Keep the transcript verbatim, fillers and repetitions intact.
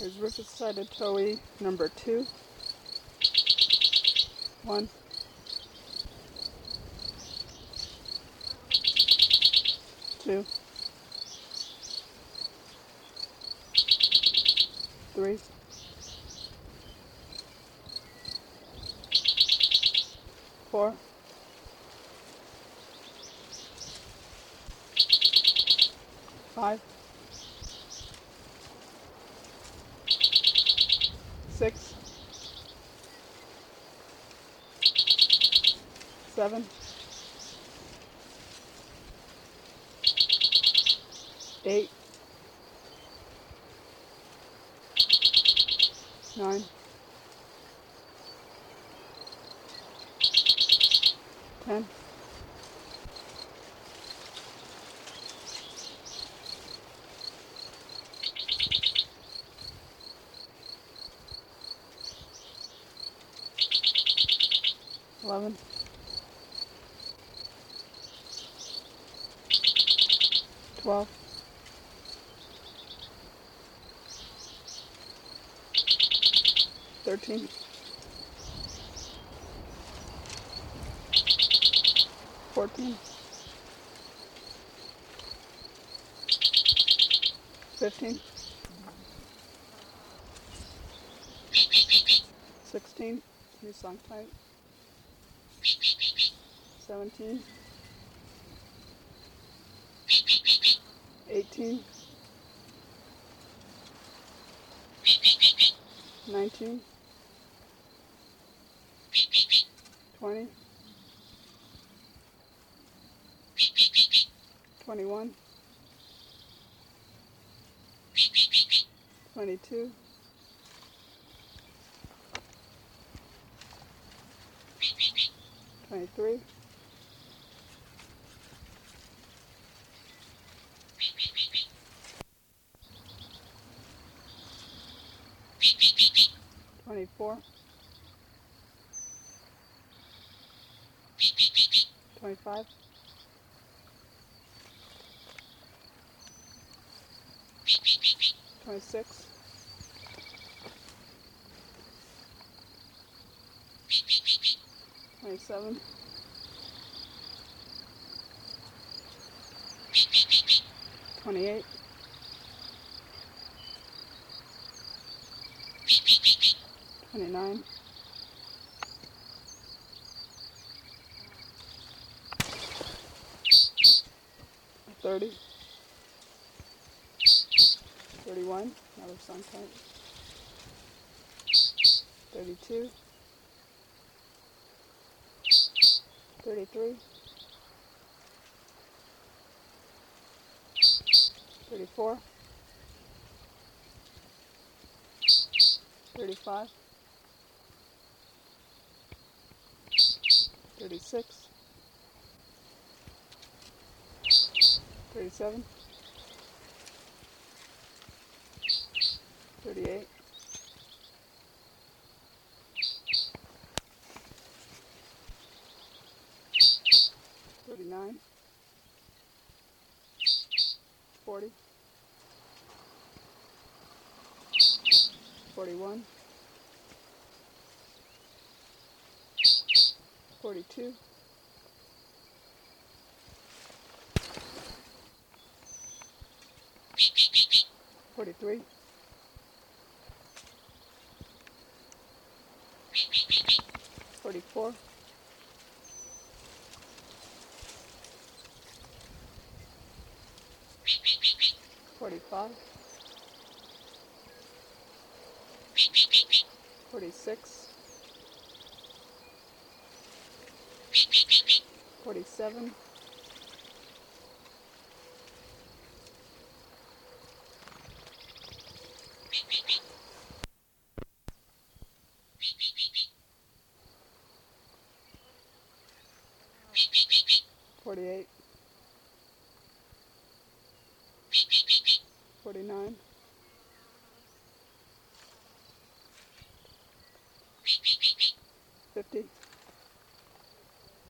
Here's rufous-sided towhee number two. One. Two. Three. Four. Five. Six. Seven. Eight. Nine. Ten. Eleven. Twelve. Thirteen. Fourteen. Fifteen. Sixteen. New song type. Seventeen. Eighteen. Nineteen. Twenty. Twenty-one. Twenty-two. Twenty-three. Twenty-four. Twenty-five. Twenty-six. Twenty-seven. Twenty-eight. Twenty-nine. Thirty. Thirty-one. Another song type. Thirty-two. Thirty-three. Thirty-four. Thirty-five. Thirty-six. Thirty-seven. Thirty-eight. Thirty-nine. Forty. Forty-one. Forty-two. Forty-three. Forty-four. Forty-five. Forty-six. Forty-seven. Forty-eight. Forty-nine. Fifty.